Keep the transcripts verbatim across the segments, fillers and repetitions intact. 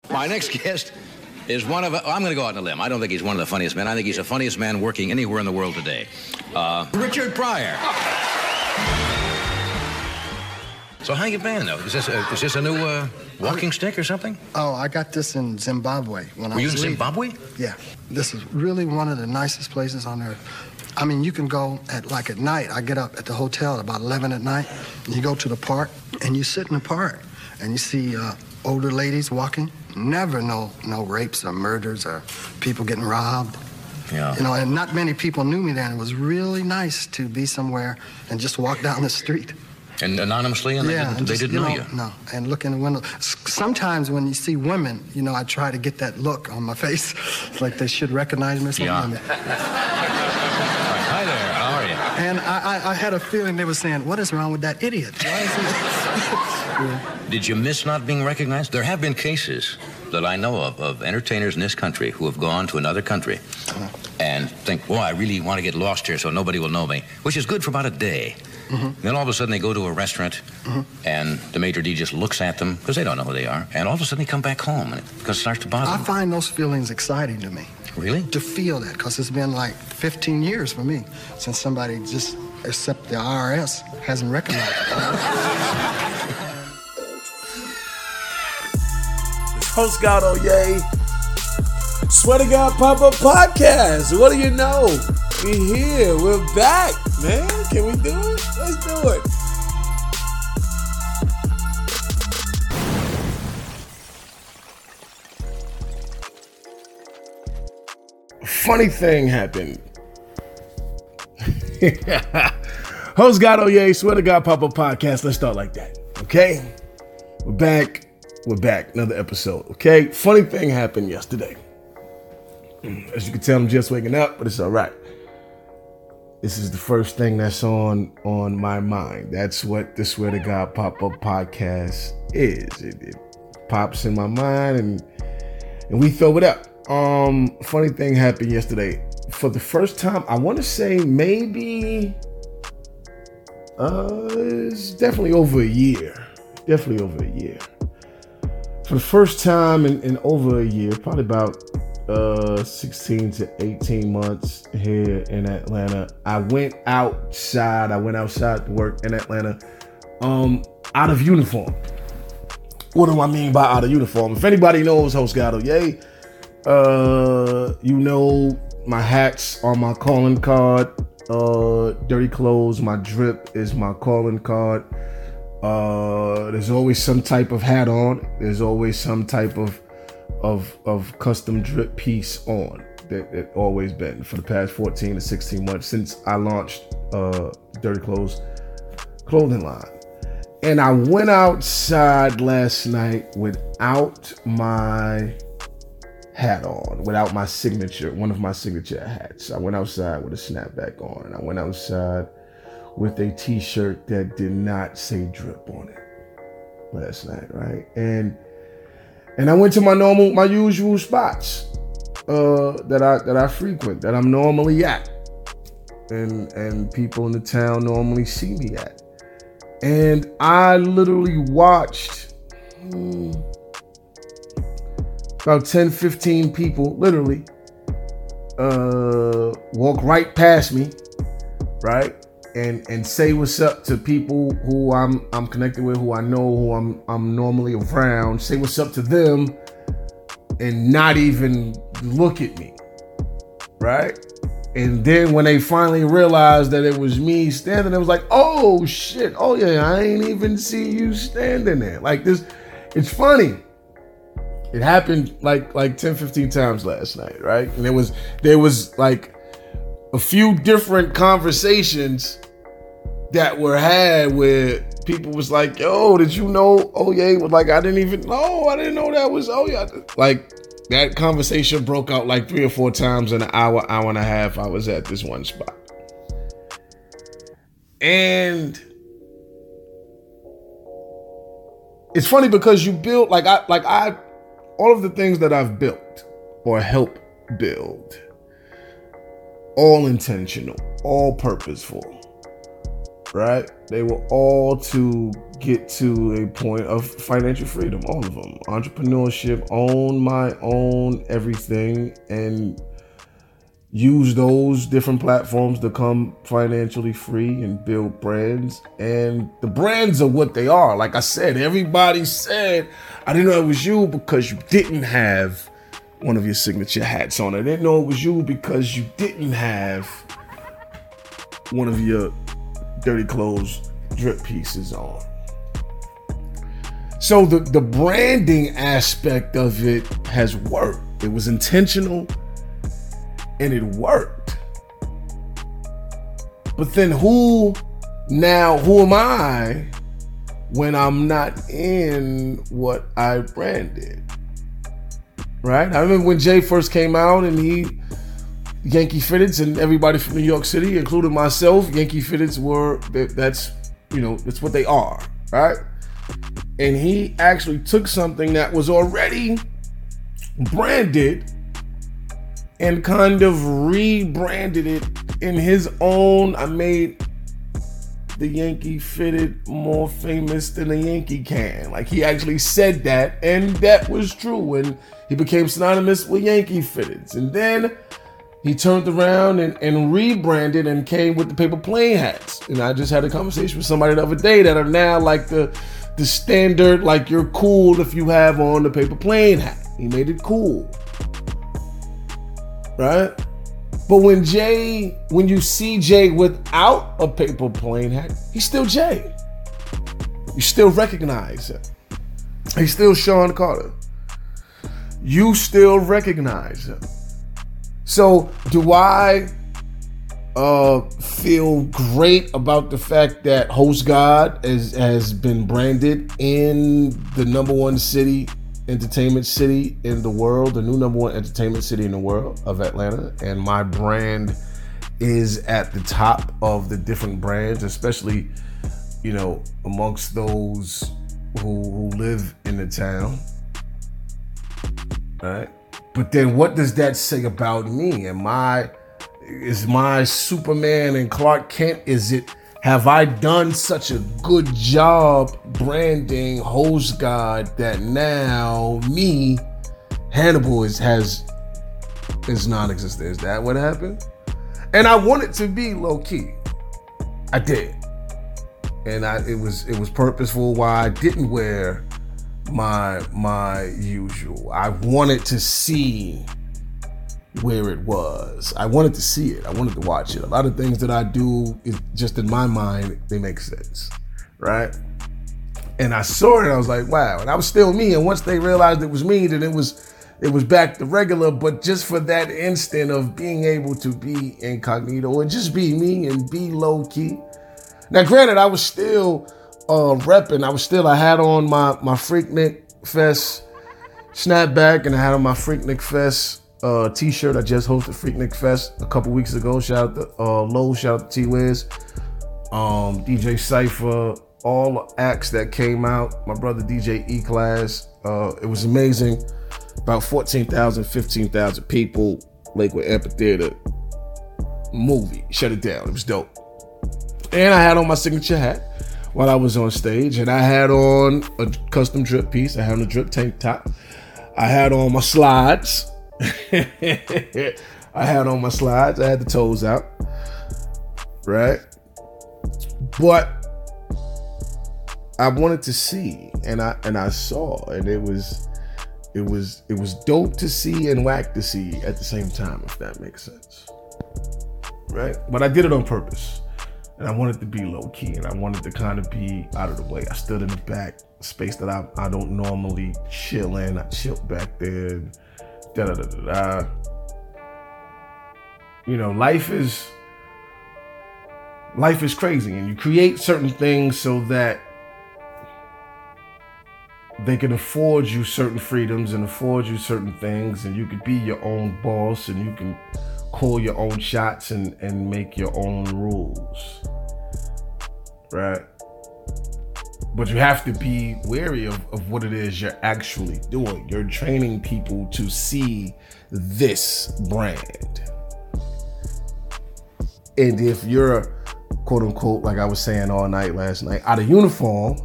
My next guest is one of, I'm going to go out on a limb. I don't think he's one of the funniest men. I think he's the funniest man working anywhere in the world today. Uh, Richard Pryor. So how you been, though? Is this a, is this a new uh, walking stick or something? Oh, I got this in Zimbabwe. When Were I you was in leaving. Zimbabwe? Yeah. This is really one of the nicest places on earth. I mean, you can go at, like, at night. I get up at the hotel at about eleven at night, and you go to the park, and you sit in the park, and you see uh, older ladies walking. Never no, no rapes or murders or people getting robbed. Yeah. You know, and not many people knew me then. It was really nice to be somewhere and just walk down the street. And anonymously, and yeah, they didn't, and they just, didn't you know, know you? No, and look in the window. S- Sometimes when you see women, you know, I try to get that look on my face, like they should recognize me or something. Yeah. Hi there, how are you? And I, I, I had a feeling they were saying, what is wrong with that idiot? Why is he... yeah. Did you miss not being recognized? There have been cases that I know of, of entertainers in this country who have gone to another country uh-huh. and think, boy, I really want to get lost here so nobody will know me, which is good for about a day. Mm-hmm. Then all of a sudden they go to a restaurant mm-hmm. and the maitre d' just looks at them because they don't know who they are, and all of a sudden they come back home and it starts to bother I them. find those feelings exciting to me. Really? To feel that, because it's been like fifteen years for me since somebody just, except the I R S, hasn't recognized me. It's host God Oye. Swear to God Pop-Up Podcast. What do you know? We here. We're back, man. Can we do it? Let's do it. Funny thing happened. Host God Oye, Swear to God Pop-Up Podcast. Let's start like that. Okay? We're back. We're back. Another episode. Okay? Funny thing happened yesterday. As you can tell, I'm just waking up, but it's all right. This is the first thing that's on on my mind. That's what the Swear to God Pop-Up Podcast is. It, it pops in my mind, and and we throw it up. Um, funny thing happened yesterday. For the first time, I want to say maybe, uh, it's definitely over a year. Definitely over a year. For the first time in, in over a year, probably about uh sixteen to eighteen months here in Atlanta, I went outside. I went outside to work in Atlanta, um, out of uniform. What do I mean by out of uniform? If anybody knows Host God Oye, uh, you know my hats are my calling card. Uh, dirty clothes, my drip is my calling card. Uh, there's always some type of hat on. There's always some type of of of custom drip piece on. That it always been for the past fourteen to sixteen months since I launched uh Dirty Clothes clothing line. And I went outside last night without my hat on, without my signature, one of my signature hats. I went outside with a snapback on, and I went outside with a t-shirt that did not say drip on it last night, right? And And I went to my normal, my usual spots uh, that I that I frequent, that I'm normally at, and and people in the town normally see me at. And I literally watched hmm, about ten, fifteen people literally uh, walk right past me, right? And and say what's up to people who I'm I'm connected with, who I know, who I'm I'm normally around. Say what's up to them, and not even look at me, right? And then when they finally realized that it was me standing, it was like, oh shit, oh yeah, I ain't even see you standing there. Like this, it's funny. It happened like like ten, fifteen times last night, right? And there was there was like a few different conversations that were had where people was like, yo, did you know Oye was like, I didn't even know, I didn't know that was Oye. Like that conversation broke out like three or four times in an hour, hour and a half I was at this one spot. And it's funny because you build, like I, like I, all of the things that I've built or helped build, all intentional, all purposeful, right? They were all to get to a point of financial freedom, all of them. Entrepreneurship, own my own everything, and use those different platforms to become financially free and build brands. And the brands are what they are. Like I said, everybody said, I didn't know it was you because you didn't have one of your signature hats on. I didn't know it was you because you didn't have one of your dirty clothes drip pieces on. So the, the branding aspect of it has worked. It was intentional and it worked. But then who now, who am I when I'm not in what I branded? Right? I remember when Jay first came out and he, Yankee Fitteds, and everybody from New York City, including myself, Yankee Fitteds were, that's, you know, that's what they are, right? And he actually took something that was already branded and kind of rebranded it in his own. I made the Yankee Fitted more famous than a Yankee can. Like, he actually said that, and that was true. And he became synonymous with Yankee Fitteds. And then he turned around and, and rebranded and came with the paper plane hats. And I just had a conversation with somebody the other day that are now like the, the standard, like you're cool if you have on the paper plane hat. He made it cool. Right? But when Jay, when you see Jay without a paper plane hat, he's still Jay. You still recognize him. He's still Sean Carter. You still recognize him. So do I uh, feel great about the fact that Host God has, has been branded in the number one city, entertainment city in the world, the new number one entertainment city in the world of Atlanta, and my brand is at the top of the different brands, especially, you know, amongst those who, who live in the town, right? But then what does that say about me? Am I, is my Superman and Clark Kent, is it, have I done such a good job branding Host God that now me, Hannibal, is, has, is non-existent? Is that what happened? And I want it to be low key. I did. And I, it was, it was purposeful why I didn't wear my my usual. I wanted to see where it was. I wanted to see it. I wanted to watch it. A lot of things that I do is just in my mind, they make sense, right? And I saw it and I was like, wow. And I was still me. And once they realized it was me, then it was it was back to regular. But just for that instant of being able to be incognito and just be me and be low key. Now, granted, I was still Uh, repping. I was still, I had on my, my Freaknik Fest snapback and I had on my Freaknik Fest uh, t-shirt. I just hosted Freaknik Fest a couple weeks ago. Shout out to uh, Low, shout out to T-Wiz, um, D J Cypher, all the acts that came out. My brother D J E-Class. Uh, it was amazing. About fourteen thousand, fifteen thousand people. Lakewood Amphitheater movie. Shut it down. It was dope. And I had on my signature hat while I was on stage, and I had on a custom drip piece. I had on a drip tank top. I had on my slides. I had on my slides. I had the toes out, right? But I wanted to see, and I and I saw, and it was, it was, it was dope to see and whack to see at the same time, if that makes sense, right? But I did it on purpose. And I wanted to be low key, and I wanted to kind of be out of the way. I stood in the back, space that I, I don't normally chill in. I chilled back there. Da da da da da. You know, life is life is crazy, and you create certain things so that they can afford you certain freedoms and afford you certain things, and you could be your own boss, and you can call your own shots and, and make your own rules, right? But you have to be wary of, of what it is you're actually doing. You're training people to see this brand. And if you're quote unquote, like I was saying all night last night, out of uniform,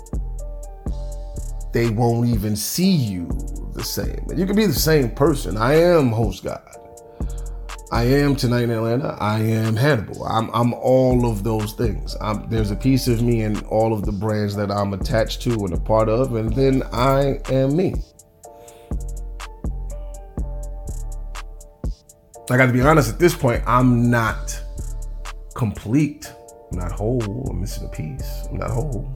they won't even see you the same. And you can be the same person. I am Host God. I am Tonight in Atlanta. I am Hannibal. I'm I'm all of those things. I'm, there's a piece of me in all of the brands that I'm attached to and a part of, and then I am me. I got to be honest, at this point, I'm not complete. I'm not whole. I'm missing a piece. I'm not whole.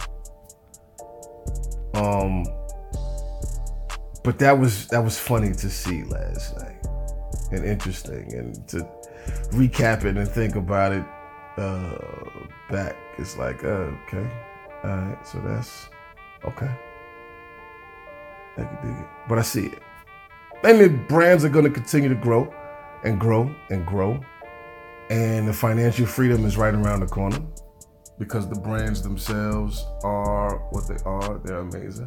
Um, but that was that was funny to see last night. And interesting, and to recap it and think about it uh, back, it's like, uh, okay, all right, so that's okay. I can dig it, but I see it. And the brands are going to continue to grow and grow and grow, and the financial freedom is right around the corner because the brands themselves are what they are. They're amazing.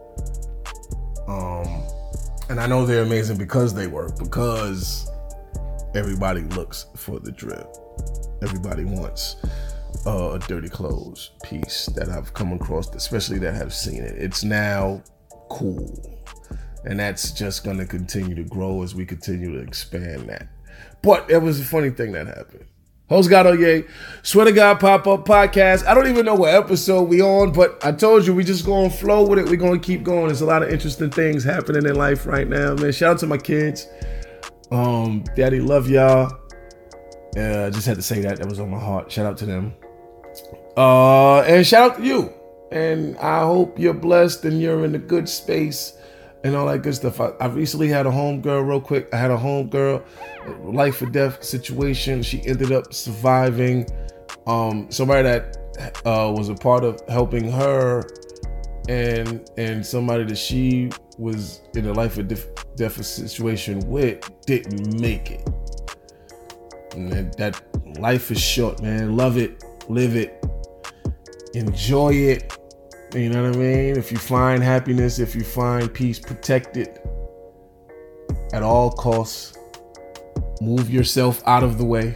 Um. And I know they're amazing because they work, because everybody looks for the drip. Everybody wants uh, a dirty clothes piece that I've come across, especially that have seen it. It's now cool. And that's just going to continue to grow as we continue to expand that. But it was a funny thing that happened. Host God Oye, Swear to God Pop-Up Podcast. I don't even know what episode we on, but I told you we just going to flow with it. We're going to keep going. There's a lot of interesting things happening in life right now, man. Shout out to my kids. Um, Daddy, love y'all. Uh, I just had to say that. That was on my heart. Shout out to them. Uh, and shout out to you. And I hope you're blessed and you're in a good space and all that good stuff. I, I recently had a homegirl, real quick. I had a homegirl, life or death situation. She ended up surviving. Um, somebody that uh, was a part of helping her, and and somebody that she was in a life or def- death situation with didn't make it. And that, that life is short, man. Love it, live it, enjoy it. You know what I mean? If you find happiness, if you find peace, protect it at all costs. Move yourself out of the way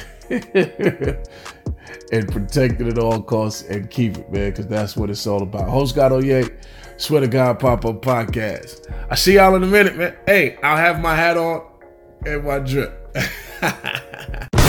and protect it at all costs and keep it, man, because that's what it's all about. Host God Oye, Swear to God Pop-Up Podcast. I see y'all in a minute, man. Hey, I'll have my hat on and my drip.